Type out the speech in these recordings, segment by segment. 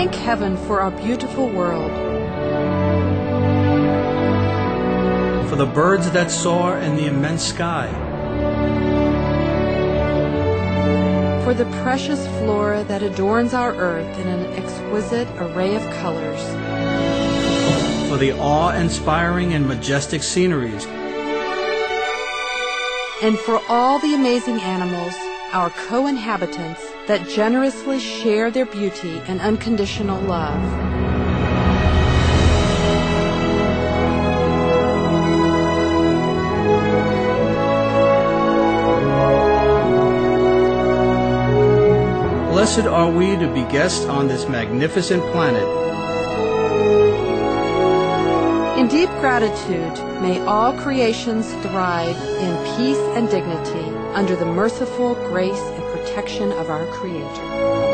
thank heaven for our beautiful world. For the birds that soar in the immense sky. For the precious flora that adorns our earth in an exquisite array of colors. For the awe-inspiring and majestic sceneries. And for all the amazing animals, our co-inhabitants, that generously share their beauty and unconditional love. Blessed are we to be guests on this magnificent planet. In deep gratitude, may all creations thrive in peace and dignity under the merciful grace and protection of our Creator.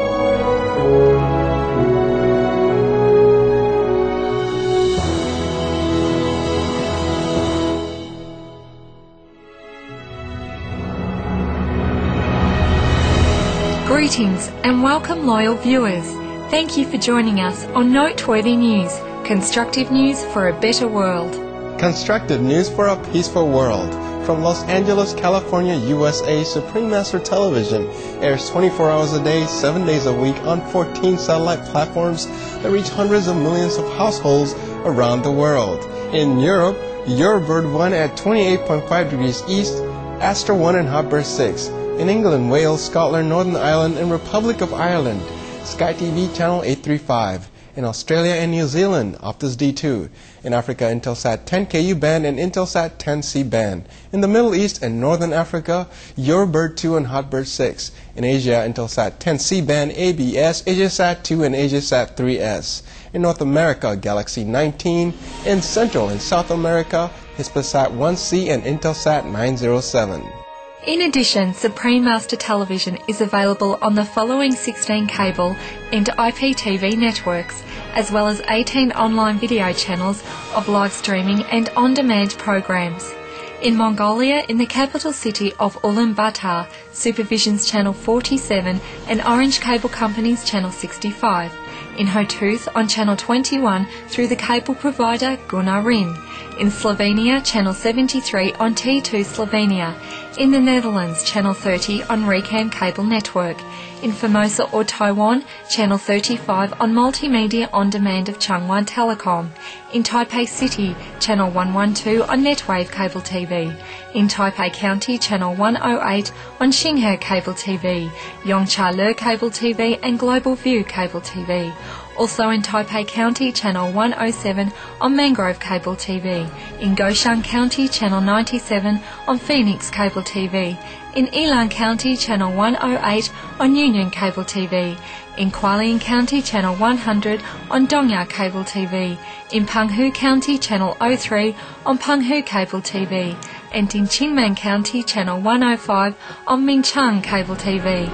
Greetings and welcome, loyal viewers. Thank you for joining us on Noteworthy News, constructive news for a better world. Constructive news for a peaceful world. From Los Angeles, California, USA, Supreme Master Television airs 24 hours a day, 7 days a week on 14 satellite platforms that reach hundreds of millions of households around the world. In Europe, Your Bird 1 at 28.5 degrees east, Astra 1 and Hotbird 6. In England, Wales, Scotland, Northern Ireland, and Republic of Ireland, Sky TV Channel 835. In Australia and New Zealand, Optus D2. In Africa, Intelsat 10Ku band and Intelsat 10C band. In the Middle East and Northern Africa, Your Bird 2 and Hotbird 6. In Asia, Intelsat 10C band, ABS, Asiasat 2 and Asiasat 3S. In North America, Galaxy 19. In Central and South America, Hispasat 1C and Intelsat 907. In addition, Supreme Master Television is available on the following 16 cable and IPTV networks, as well as 18 online video channels of live streaming and on-demand programs. In Mongolia, in the capital city of Ulaanbaatar, Supervision's Channel 47 and Orange Cable Company's Channel 65. In Hotuth on Channel 21 through the cable provider Gunarin. In Slovenia, Channel 73 on T2 Slovenia. In the Netherlands, Channel 30 on Recam Cable Network. In Formosa or Taiwan, Channel 35 on Multimedia On Demand of Changwon Telecom. In Taipei City, Channel 112 on Netwave Cable TV. In Taipei County, Channel 108 on Xinghe Cable TV, Yongcha-Le Cable TV and Global View Cable TV. Also in Taipei County, Channel 107 on Mangrove Cable TV. In Goshan County, Channel 97 on Phoenix Cable TV. In Yilan County, Channel 108 on Union Cable TV. In Kualin County, Channel 100 on Dongya Cable TV. In Penghu County, Channel 03 on Penghu Cable TV. And in Qingmen County, Channel 105 on Minchang Cable TV.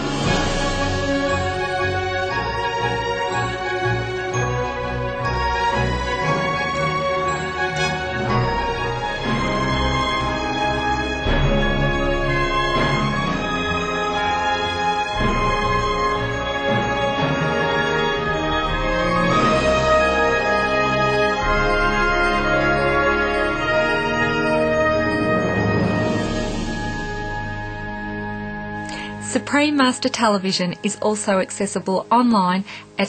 Supreme Master Television is also accessible online at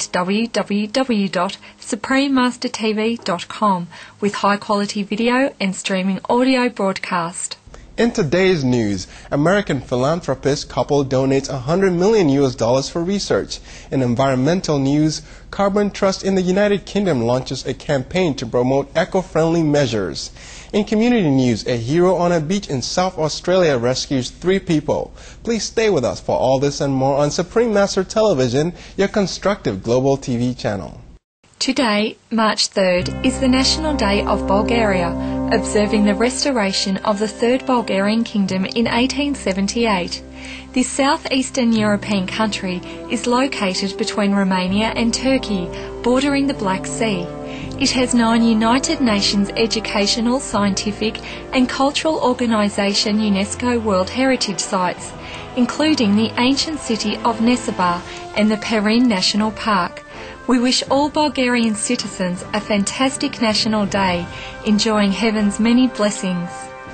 www.suprememastertv.com with high-quality video and streaming audio broadcast. In today's news, American philanthropist couple donates $100 million for research. In environmental news, Carbon Trust in the United Kingdom launches a campaign to promote eco-friendly measures. In community news, a hero on a beach in South Australia rescues 3 people. Please stay with us for all this and more on Supreme Master Television, your constructive global TV channel. Today, March 3rd, is the National Day of Bulgaria, observing the restoration of the Third Bulgarian Kingdom in 1878. This southeastern European country is located between Romania and Turkey, bordering the Black Sea. It has 9 United Nations educational, scientific and cultural organisation UNESCO World Heritage Sites. including the ancient city of Nessebar and the Perin National Park. We wish all Bulgarian citizens a fantastic National Day, enjoying heaven's many blessings.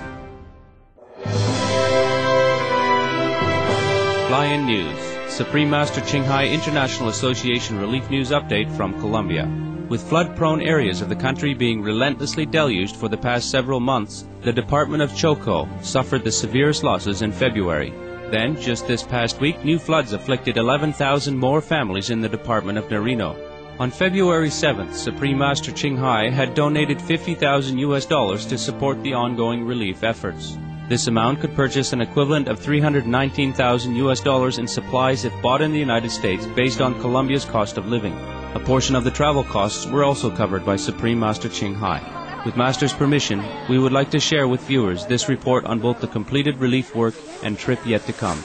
Fly-in News, Supreme Master Ching Hai International Association Relief News Update from Colombia. With flood-prone areas of the country being relentlessly deluged for the past several months, the Department of Chocó suffered the severest losses in February. Then, just this past week, new floods afflicted 11,000 more families in the Department of Nariño. On February 7th, Supreme Master Ching Hai had donated $50,000 to support the ongoing relief efforts. This amount could purchase an equivalent of $319,000 in supplies if bought in the United States based on Colombia's cost of living. A portion of the travel costs were also covered by Supreme Master Ching Hai. With Master's permission, we would like to share with viewers this report on both the completed relief work and trip yet to come.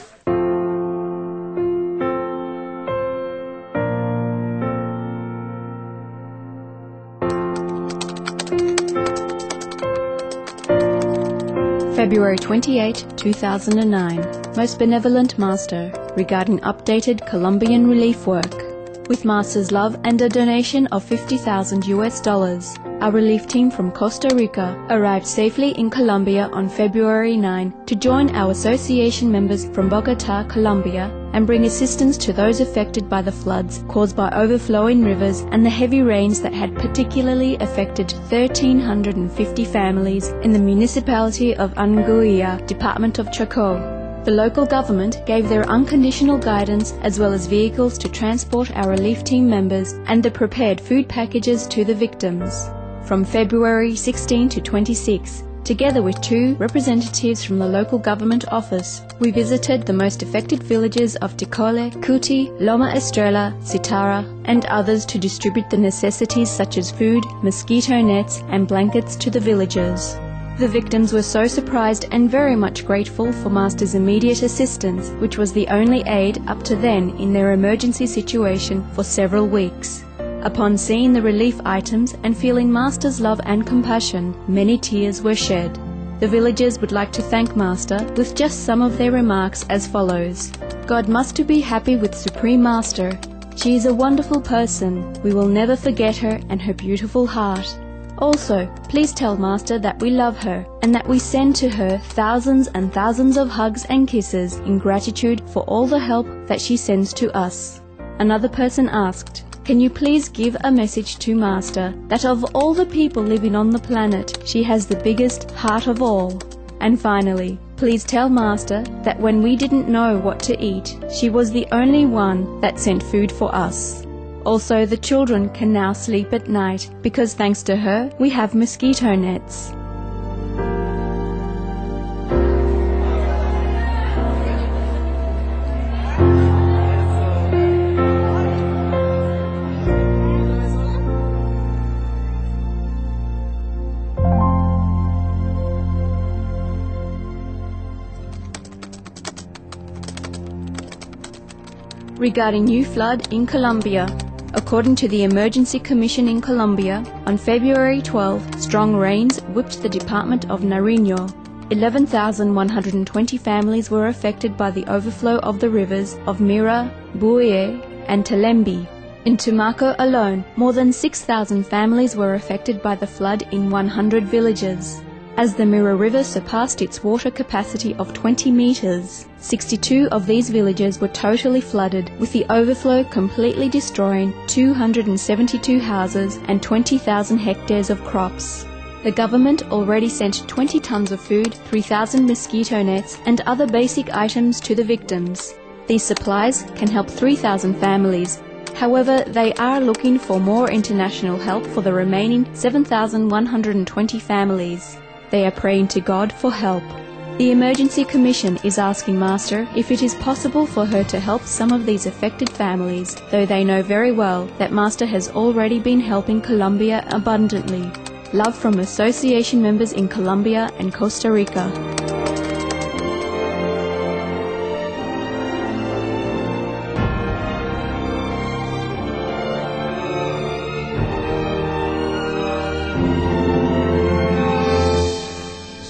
February 28, 2009. Most Benevolent Master, regarding updated Colombian relief work. With Master's love and a donation of $50,000, our relief team from Costa Rica arrived safely in Colombia on February 9 to join our association members from Bogotá, Colombia, and bring assistance to those affected by the floods caused by overflowing rivers and the heavy rains that had particularly affected 1,350 families in the municipality of Anguilla, Department of Chocó. The local government gave their unconditional guidance as well as vehicles to transport our relief team members and the prepared food packages to the victims. From February 16 to 26, together with 2 representatives from the local government office, we visited the most affected villages of Ticole, Cuti, Loma Estrella, Citara, and others to distribute the necessities such as food, mosquito nets, and blankets to the villagers. The victims were so surprised and very much grateful for Master's immediate assistance, which was the only aid up to then in their emergency situation for several weeks. Upon seeing the relief items and feeling Master's love and compassion, many tears were shed. The villagers would like to thank Master with just some of their remarks as follows. God must be happy with Supreme Master. She is a wonderful person. We will never forget her and her beautiful heart. Also, please tell Master that we love her and that we send to her thousands and thousands of hugs and kisses in gratitude for all the help that she sends to us. Another person asked, can you please give a message to Master that of all the people living on the planet, she has the biggest heart of all? And finally, please tell Master that when we didn't know what to eat, she was the only one that sent food for us. Also, the children can now sleep at night because thanks to her, we have mosquito nets. Regarding new flood in Colombia. According to the Emergency Commission in Colombia, on February 12, strong rains whipped the Department of Nariño. 11,120 families were affected by the overflow of the rivers of Mira, Buye, and Telembi. In Tumaco alone, more than 6,000 families were affected by the flood in 100 villages. As the Mira River surpassed its water capacity of 20 meters, 62 of these villages were totally flooded, with the overflow completely destroying 272 houses and 20,000 hectares of crops. The government already sent 20 tons of food, 3,000 mosquito nets, and other basic items to the victims. These supplies can help 3,000 families. However, they are looking for more international help for the remaining 7,120 families. They are praying to God for help. The Emergency Commission is asking Master if it is possible for her to help some of these affected families, though they know very well that Master has already been helping Colombia abundantly. Love from association members in Colombia and Costa Rica.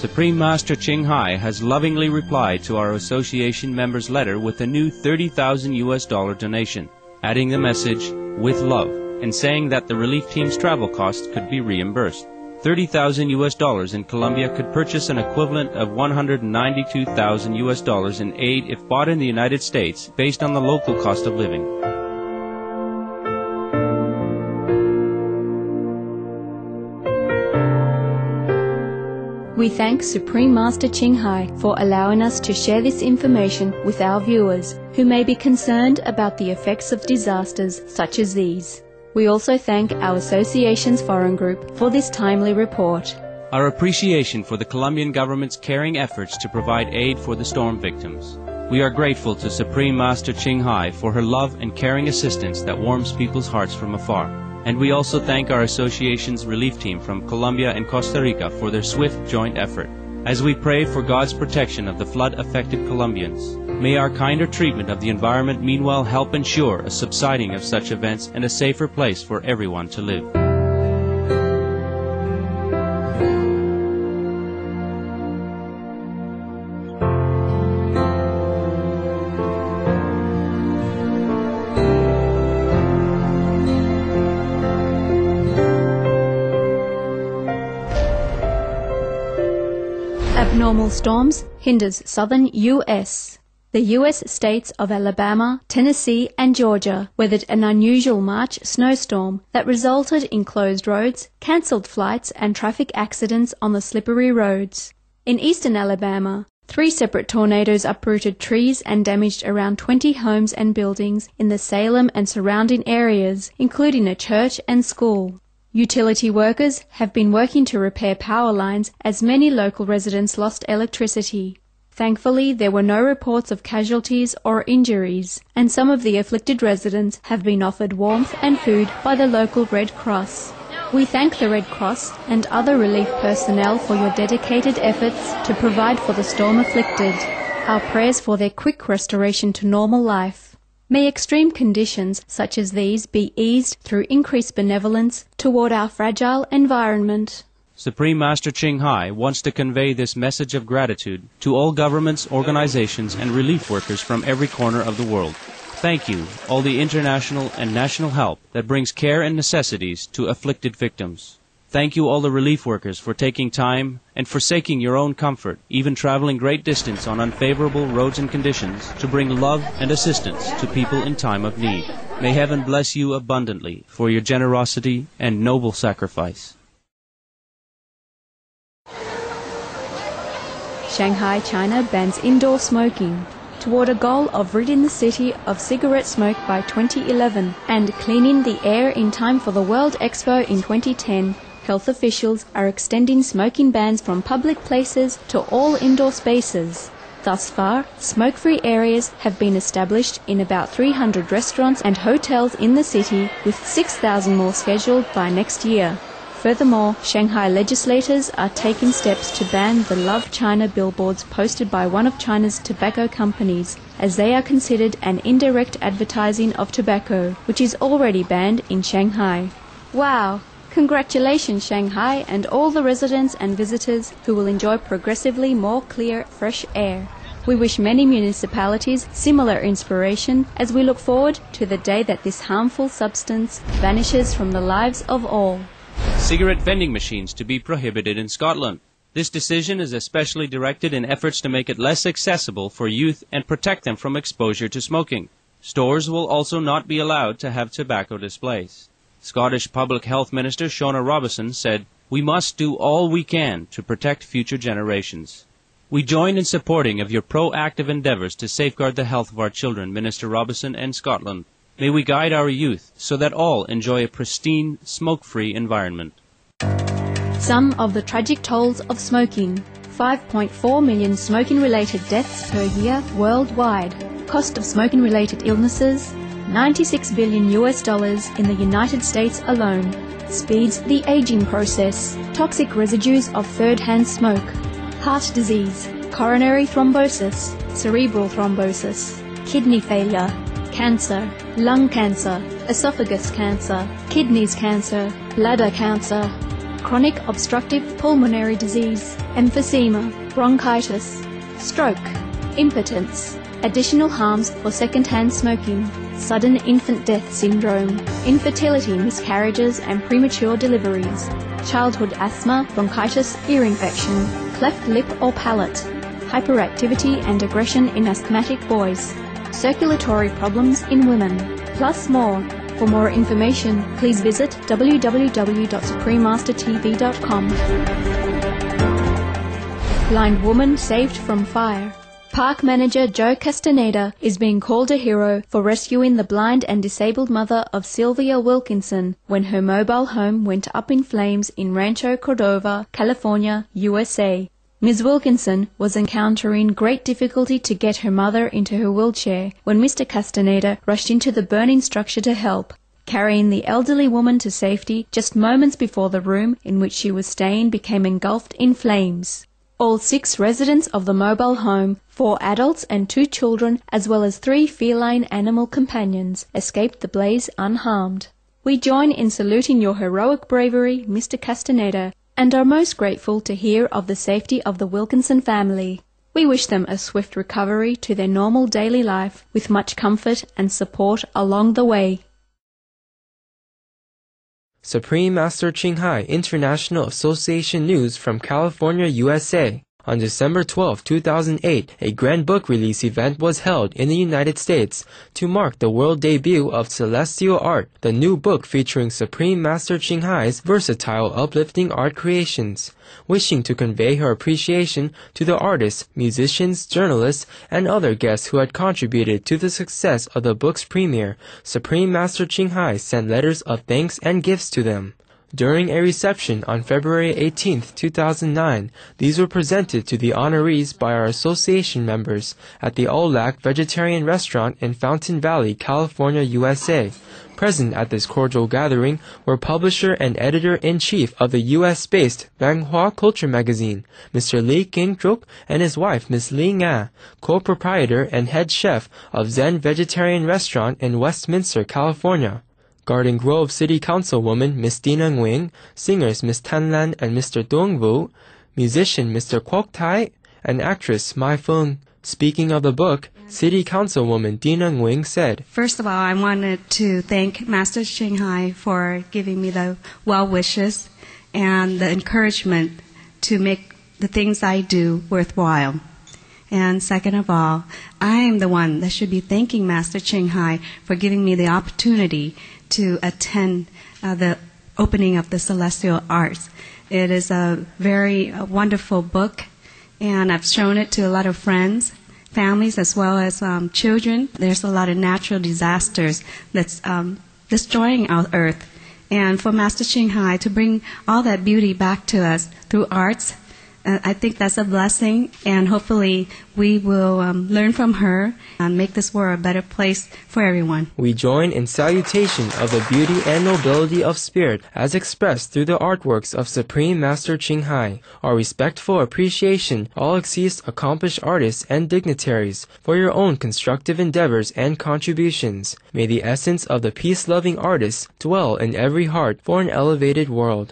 Supreme Master Ching Hai has lovingly replied to our association members' letter with a new $30,000 donation, adding the message, "With love," and saying that the relief team's travel costs could be reimbursed. $30,000 in Colombia could purchase an equivalent of $192,000 in aid if bought in the United States based on the local cost of living. We thank Supreme Master Ching Hai for allowing us to share this information with our viewers who may be concerned about the effects of disasters such as these. We also thank our association's foreign group for this timely report. Our appreciation for the Colombian government's caring efforts to provide aid for the storm victims. We are grateful to Supreme Master Ching Hai for her love and caring assistance that warms people's hearts from afar. And we also thank our association's relief team from Colombia and Costa Rica for their swift joint effort. As we pray for God's protection of the flood-affected Colombians, may our kinder treatment of the environment meanwhile help ensure a subsiding of such events and a safer place for everyone to live. Abnormal storms hinders southern U.S. The U.S. states of Alabama, Tennessee, and Georgia weathered an unusual March snowstorm that resulted in closed roads, cancelled flights, and traffic accidents on the slippery roads. In eastern Alabama, 3 separate tornadoes uprooted trees and damaged around 20 homes and buildings in the Salem and surrounding areas, including a church and school. Utility workers have been working to repair power lines as many local residents lost electricity. Thankfully, there were no reports of casualties or injuries, and some of the afflicted residents have been offered warmth and food by the local Red Cross. We thank the Red Cross and other relief personnel for your dedicated efforts to provide for the storm-afflicted. Our prayers for their quick restoration to normal life. May extreme conditions such as these be eased through increased benevolence toward our fragile environment. Supreme Master Ching Hai wants to convey this message of gratitude to all governments, organizations, and relief workers from every corner of the world. Thank you, all the international and national help that brings care and necessities to afflicted victims. Thank you, all the relief workers, for taking time and forsaking your own comfort, even traveling great distance on unfavorable roads and conditions, to bring love and assistance to people in time of need. May heaven bless you abundantly for your generosity and noble sacrifice. Shanghai, China bans indoor smoking toward a goal of ridding the city of cigarette smoke by 2011 and cleaning the air in time for the World Expo in 2010. Health officials are extending smoking bans from public places to all indoor spaces. Thus far, smoke-free areas have been established in about 300 restaurants and hotels in the city, with 6,000 more scheduled by next year. Furthermore, Shanghai legislators are taking steps to ban the Love China billboards posted by one of China's tobacco companies, as they are considered an indirect advertising of tobacco, which is already banned in Shanghai. Wow! Congratulations, Shanghai, and all the residents and visitors who will enjoy progressively more clear, fresh air. We wish many municipalities similar inspiration as we look forward to the day that this harmful substance vanishes from the lives of all. Cigarette vending machines to be prohibited in Scotland. This decision is especially directed in efforts to make it less accessible for youth and protect them from exposure to smoking. Stores will also not be allowed to have tobacco displays. Scottish Public Health Minister Shona Robison said, "We must do all we can to protect future generations." We join in supporting of your proactive endeavours to safeguard the health of our children, Minister Robison, and Scotland. May we guide our youth so that all enjoy a pristine, smoke-free environment. Some of the tragic tolls of smoking. 5.4 million smoking-related deaths per year worldwide. Cost of smoking-related illnesses, $96 billion in the United States alone. Speeds the aging process. Toxic residues of third-hand smoke. Heart disease, coronary thrombosis, cerebral thrombosis, kidney failure, cancer, lung cancer, esophagus cancer, kidneys cancer, bladder cancer, chronic obstructive pulmonary disease, emphysema, bronchitis, stroke, impotence, additional harms for second-hand smoking, sudden infant death syndrome, infertility, miscarriages and premature deliveries, childhood asthma, bronchitis, ear infection, cleft lip or palate, hyperactivity and aggression in asthmatic boys, circulatory problems in women, plus more. For more information, please visit www.suprememastertv.com. Blind woman saved from fire. Park manager Joe Castaneda is being called a hero for rescuing the blind and disabled mother of Sylvia Wilkinson when her mobile home went up in flames in Rancho Cordova, California, USA. Ms. Wilkinson was encountering great difficulty to get her mother into her wheelchair when Mr. Castaneda rushed into the burning structure to help, carrying the elderly woman to safety just moments before the room in which she was staying became engulfed in flames. All 6 residents of the mobile home, 4 adults and 2 children, as well as 3 feline animal companions, escaped the blaze unharmed. We join in saluting your heroic bravery, Mr. Castaneda, and are most grateful to hear of the safety of the Wilkinson family. We wish them a swift recovery to their normal daily life with much comfort and support along the way. Supreme Master Ching Hai International Association News from California, USA. On December 12, 2008, a grand book release event was held in the United States to mark the world debut of Celestial Art, the new book featuring Supreme Master Ching Hai's versatile uplifting art creations. Wishing to convey her appreciation to the artists, musicians, journalists, and other guests who had contributed to the success of the book's premiere, Supreme Master Ching Hai sent letters of thanks and gifts to them. During a reception on February 18, 2009, these were presented to the honorees by our association members at the Olac Vegetarian Restaurant in Fountain Valley, California, USA. Present at this cordial gathering were publisher and editor-in-chief of the U.S.-based Banghua Culture magazine, Mr. Lee King-truk, and his wife, Ms. Lee Nga, co-proprietor and head chef of Zen Vegetarian Restaurant in Westminster, California. Garden Grove City Councilwoman Ms. Dina Nguyen, singers Ms. Tan Lan and Mr. Dong Vu, musician Mr. Kwok Tai, and actress Mai Fung. Speaking of the book, City Councilwoman Dina Nguyen said, "First of all, I wanted to thank Master Ching Hai for giving me the well wishes and the encouragement to make the things I do worthwhile. And second of all, I am the one that should be thanking Master Ching Hai for giving me the opportunity to attend the opening of the Celestial Arts. It is a very wonderful book, and I've shown it to a lot of friends, families, as well as children. There's a lot of natural disasters that's destroying our earth. And for Master Ching Hai to bring all that beauty back to us through arts, I think that's a blessing, and hopefully we will learn from her and make this world a better place for everyone." We join in salutation of the beauty and nobility of spirit as expressed through the artworks of Supreme Master Ching Hai. Our respectful appreciation all exceeds accomplished artists and dignitaries for your own constructive endeavors and contributions. May the essence of the peace-loving artists dwell in every heart for an elevated world.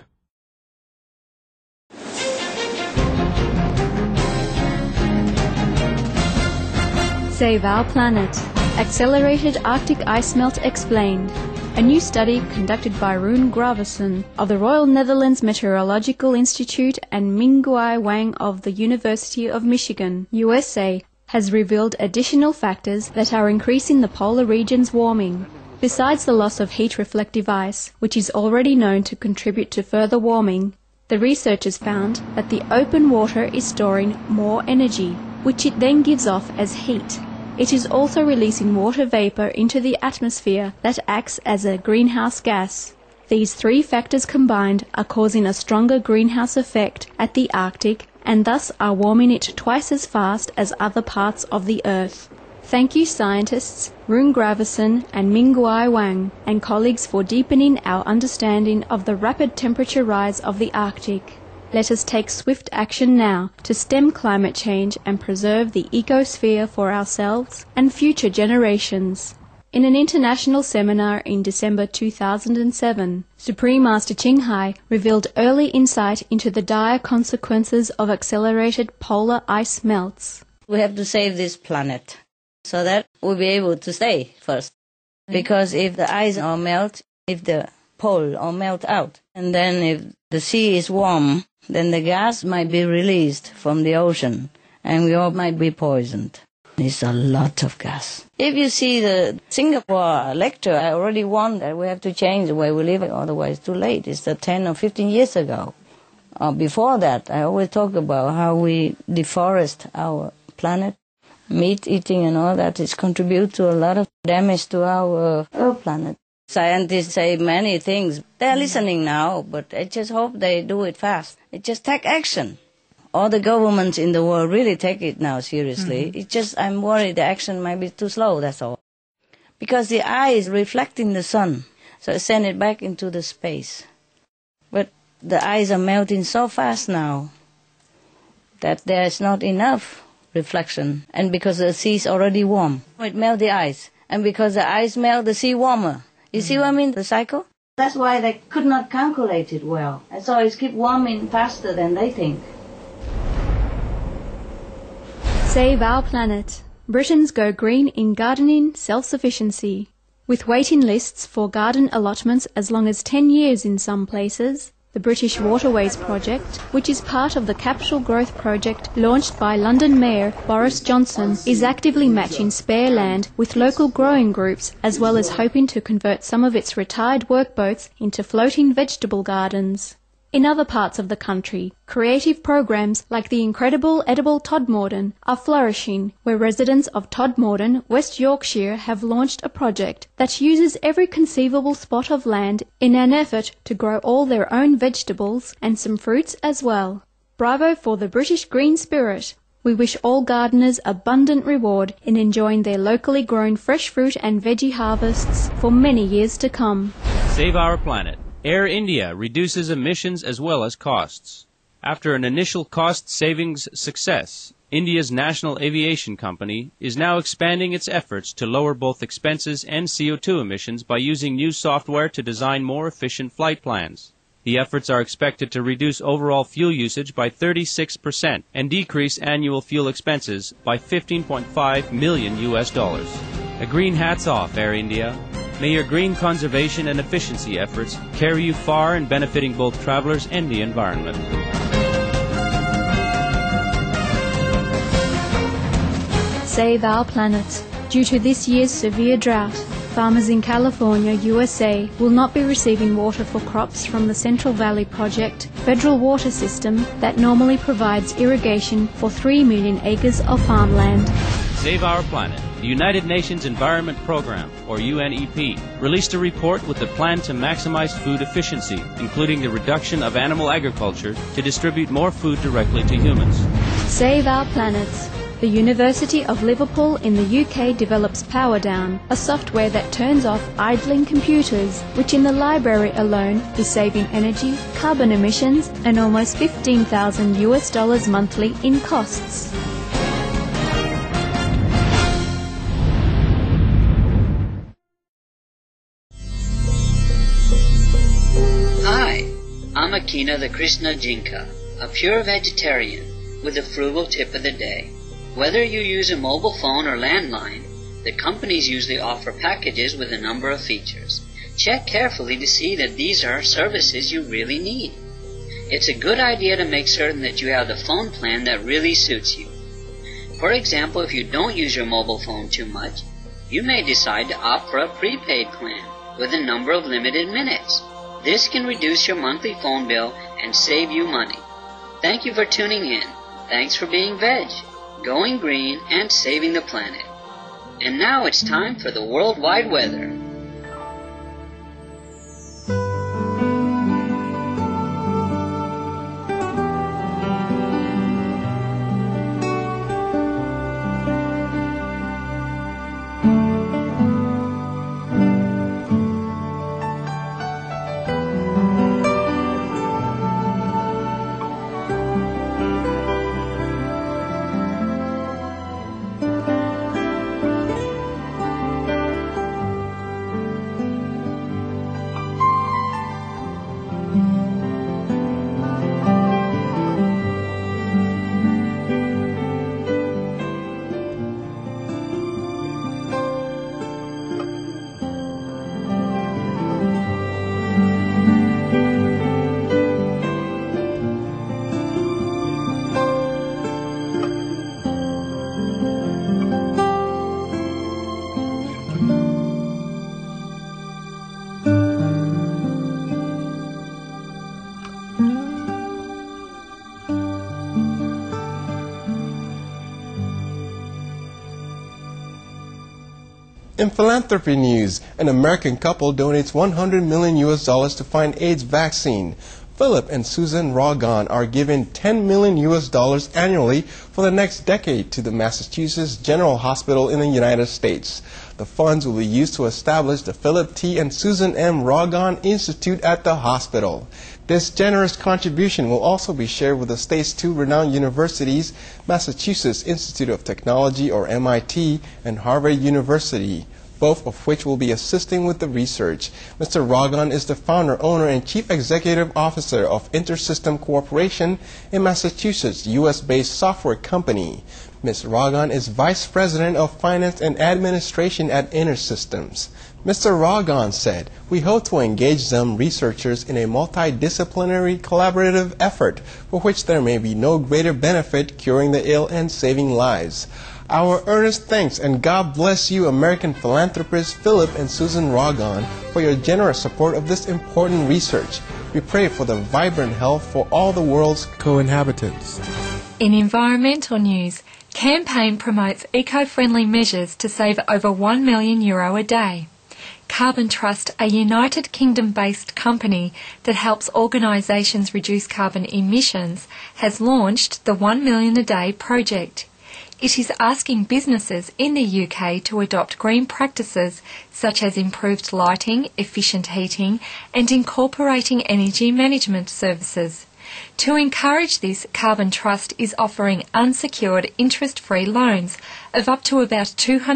Save Our Planet. Accelerated Arctic Ice Melt Explained. A new study conducted by Rune Graversen of the Royal Netherlands Meteorological Institute and Mingguai Wang of the University of Michigan, USA, has revealed additional factors that are increasing the polar region's warming. Besides the loss of heat-reflective ice, which is already known to contribute to further warming, the researchers found that the open water is storing more energy, which it then gives off as heat. It is also releasing water vapor into the atmosphere that acts as a greenhouse gas. These 3 factors combined are causing a stronger greenhouse effect at the Arctic and thus are warming it twice as fast as other parts of the Earth. Thank you, scientists Rune Graversen and Mingguai Wang and colleagues, for deepening our understanding of the rapid temperature rise of the Arctic. Let us take swift action now to stem climate change and preserve the ecosphere for ourselves and future generations. In an international seminar in December 2007, Supreme Master Ching Hai revealed early insight into the dire consequences of accelerated polar ice melts. We have to save this planet so that we'll be able to stay first. Because if the ice all melt, if the pole all melt out, and then if the sea is warm, then the gas might be released from the ocean, and we all might be poisoned. It's a lot of gas. If you see the Singapore lecture, I already warned that we have to change the way we live, otherwise it's too late. It's 10 or 15 years ago. Before that, I always talk about how we deforest our planet. Meat eating and all that is contribute to a lot of damage to our Earth planet. Scientists say many things. They're listening now, but I just hope they do it fast. They just take action. All the governments in the world really take it now seriously. It's just I'm worried the action might be too slow, that's all. Because the eye is reflecting the sun, so it sends it back into the space. But the ice are melting so fast now that there's not enough reflection. And because the sea is already warm, it melts the ice. And because the ice melts, the sea warmer. You see what I mean, the cycle? That's why they could not calculate it well. And so it keeps warming faster than they think. Save our planet. Britons go green in gardening self-sufficiency. With waiting lists for garden allotments as long as 10 years in some places, the British Waterways Project, which is part of the Capital Growth Project launched by London Mayor Boris Johnson, is actively matching spare land with local growing groups, as well as hoping to convert some of its retired workboats into floating vegetable gardens. In other parts of the country, creative programs like the incredible edible Todmorden are flourishing, where residents of Todmorden, West Yorkshire, have launched a project that uses every conceivable spot of land in an effort to grow all their own vegetables and some fruits as well. Bravo for the British green spirit! We wish all gardeners abundant reward in enjoying their locally grown fresh fruit and veggie harvests for many years to come. Save our planet. Air India reduces emissions as well as costs. After an initial cost savings success, India's national aviation company is now expanding its efforts to lower both expenses and CO2 emissions by using new software to design more efficient flight plans. The efforts are expected to reduce overall fuel usage by 36% and decrease annual fuel expenses by $15.5 million. A green hats off, Air India. May your green conservation and efficiency efforts carry you far in benefiting both travelers and the environment. Save our planet. Due to this year's severe drought, farmers in California, USA will not be receiving water for crops from the Central Valley Project federal water system that normally provides irrigation for 3 million acres of farmland. Save our planet. The United Nations Environment Programme, or UNEP, released a report with the plan to maximize food efficiency, including the reduction of animal agriculture to distribute more food directly to humans. Save our planet. The University of Liverpool in the UK develops PowerDown, a software that turns off idling computers, which in the library alone is saving energy, carbon emissions, and almost $15,000 monthly in costs. Hi, I'm Akina the Krishna Jinka, a pure vegetarian with a frugal tip of the day. Whether you use a mobile phone or landline, the companies usually offer packages with a number of features. Check carefully to see that these are services you really need. It's a good idea to make certain that you have the phone plan that really suits you. For example, if you don't use your mobile phone too much, you may decide to opt for a prepaid plan with a number of limited minutes. This can reduce your monthly phone bill and save you money. Thank you for tuning in. Thanks for being veg, going green, and saving the planet. And now it's time for the worldwide weather. In philanthropy news, an American couple donates $100 million to find AIDS vaccine. Philip and Susan Rogan are given $10 million annually for the next decade to the Massachusetts General Hospital in the United States. The funds will be used to establish the Philip T. and Susan M. Rogan Institute at the hospital. This generous contribution will also be shared with the state's two renowned universities, Massachusetts Institute of Technology, or MIT, and Harvard University, both of which will be assisting with the research. Mr. Rogan is the founder, owner, and chief executive officer of InterSystem Corporation, a Massachusetts, U.S.-based software company. Ms. Rogan is vice president of finance and administration at InterSystems. Mr. Rogan said, "We hope to engage them researchers in a multidisciplinary collaborative effort for which there may be no greater benefit curing the ill and saving lives. Our earnest thanks and God bless you, American philanthropists Philip and Susan Rogan, for your generous support of this important research. We pray for the vibrant health for all the world's co-inhabitants." In environmental news, Campaign promotes eco-friendly measures to save over €1 million a day. Carbon Trust, a United Kingdom-based company that helps organisations reduce carbon emissions, has launched the 1 million a day project. It is asking businesses in the UK to adopt green practices such as improved lighting, efficient heating, and incorporating energy management services. To encourage this, Carbon Trust is offering unsecured interest-free loans of up to about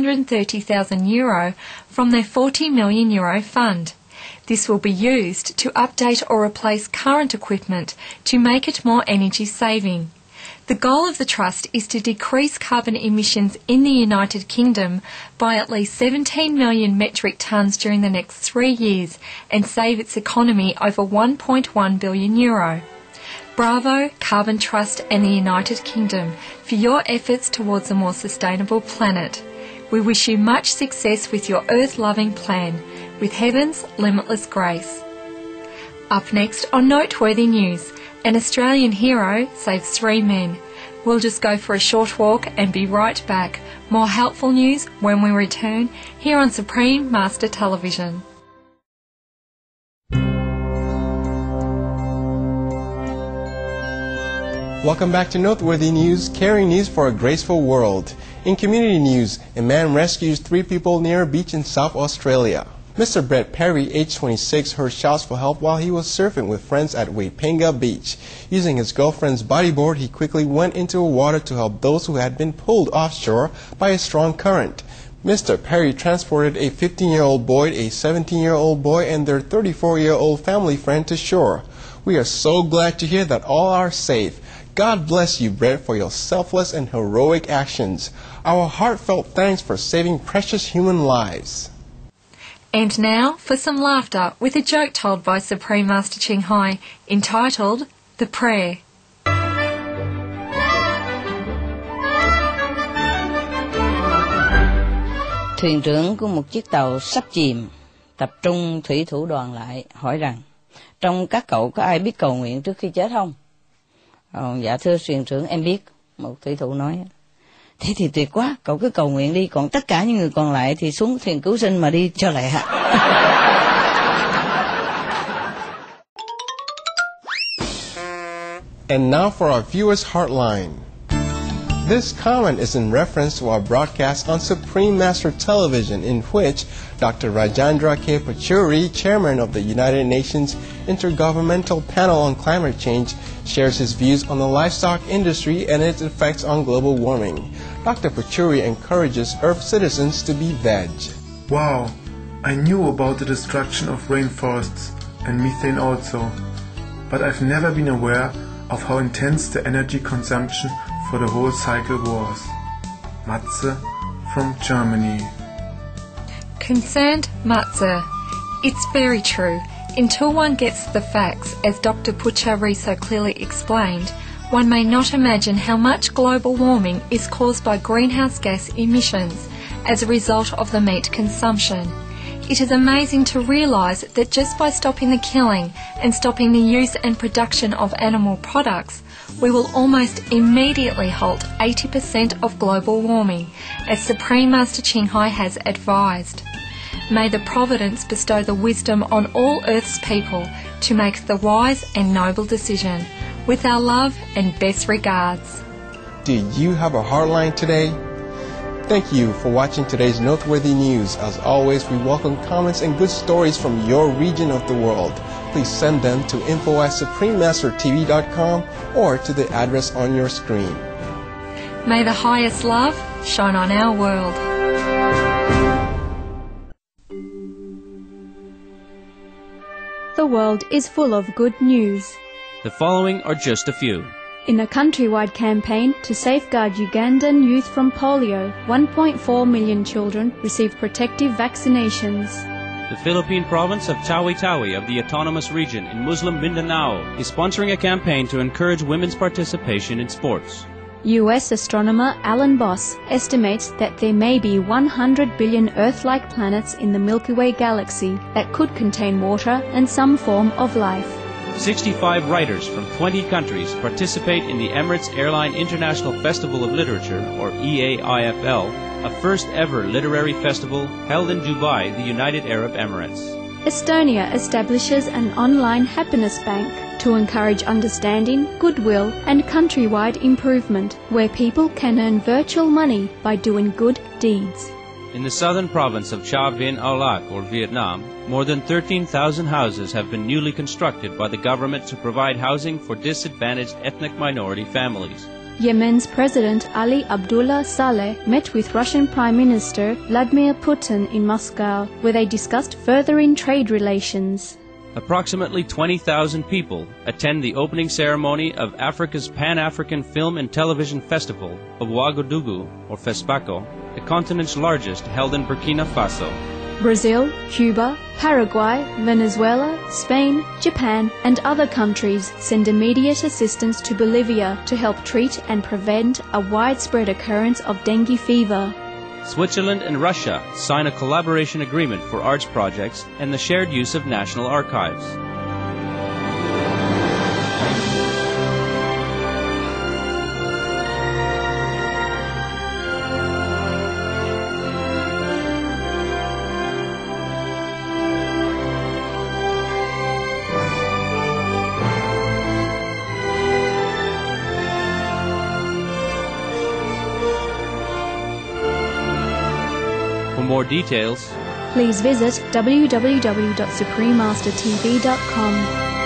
€230,000 from their €40 million fund. This will be used to update or replace current equipment to make it more energy saving. The goal of the Trust is to decrease carbon emissions in the United Kingdom by at least 17 million metric tonnes during the next 3 years and save its economy over €1.1 billion. Bravo, Carbon Trust and the United Kingdom for your efforts towards a more sustainable planet. We wish you much success with your earth-loving plan, with heaven's limitless grace. Up next on Noteworthy News, an Australian hero saves 3 men. We'll just go for a short walk and be right back. More helpful news when we return here on Supreme Master Television. Welcome back to Noteworthy News, carrying news for a graceful world. In community news, a man rescues 3 people near a beach in South Australia. Mr. Brett Perry, age 26, heard shouts for help while he was surfing with friends at Waipenga Beach. Using his girlfriend's bodyboard, he quickly went into the water to help those who had been pulled offshore by a strong current. Mr. Perry transported a 15-year-old boy, a 17-year-old boy, and their 34-year-old family friend to shore. We are so glad to hear that all are safe. God bless you, Brett, for your selfless and heroic actions. Our heartfelt thanks for saving precious human lives. And now for some laughter with a joke told by Supreme Master Ching Hai entitled The Prayer. Thuyền trưởng của một chiếc tàu sắp chìm tập trung thủy thủ đoàn lại hỏi rằng, trong các cậu có ai biết cầu nguyện trước khi chết không? Dạ thưa thuyền trưởng, em biết. Một thủy thủ nói, thế thì tuyệt quá, cậu cứ cầu nguyện đi, còn tất cả những người còn lại thì xuống thuyền cứu sinh mà đi cho lẹ. And now for our viewers' heartline. This comment is in reference to our broadcast on Supreme Master Television, in which Dr. Rajendra K. Pachuri, chairman of the United Nations Intergovernmental Panel on Climate Change, shares his views on the livestock industry and its effects on global warming. Dr. Pachuri encourages Earth citizens to be veg. Wow, I knew about the destruction of rainforests and methane also, but I've never been aware of how intense the energy consumption for the whole cycle was. Matze from Germany. Concerned Matze. It's very true. Until one gets the facts, as Dr. Pachuri so clearly explained, one may not imagine how much global warming is caused by greenhouse gas emissions as a result of the meat consumption. It is amazing to realise that just by stopping the killing and stopping the use and production of animal products, we will almost immediately halt 80% of global warming, as Supreme Master Ching Hai has advised. May the Providence bestow the wisdom on all Earth's people to make the wise and noble decision. With our love and best regards. Do you have a hardline today? Thank you for watching today's noteworthy news. As always, we welcome comments and good stories from your region of the world. Please send them to info@suprememastertv.com or to the address on your screen. May the highest love shine on our world. The world is full of good news. The following are just a few. In a countrywide campaign to safeguard Ugandan youth from polio, 1.4 million children received protective vaccinations. The Philippine province of Tawi-Tawi of the Autonomous Region in Muslim Mindanao is sponsoring a campaign to encourage women's participation in sports. US astronomer Alan Boss estimates that there may be 100 billion Earth-like planets in the Milky Way galaxy that could contain water and some form of life. 65 writers from 20 countries participate in the Emirates Airline International Festival of Literature, or EAIFL, a first-ever literary festival held in Dubai, the United Arab Emirates. Estonia establishes an online happiness bank to encourage understanding, goodwill, and countrywide improvement, where people can earn virtual money by doing good deeds. In the southern province of Cha Vinh Ao Lac, or Vietnam, more than 13,000 houses have been newly constructed by the government to provide housing for disadvantaged ethnic minority families. Yemen's President Ali Abdullah Saleh met with Russian Prime Minister Vladimir Putin in Moscow, where they discussed furthering trade relations. Approximately 20,000 people attend the opening ceremony of Africa's Pan-African Film and Television Festival of Ouagadougou, or FESPACO, the continent's largest, held in Burkina Faso. Brazil, Cuba, Paraguay, Venezuela, Spain, Japan, and other countries send immediate assistance to Bolivia to help treat and prevent a widespread occurrence of dengue fever. Switzerland and Russia sign a collaboration agreement for arts projects and the shared use of national archives. For more details, please visit www.suprememastertv.com.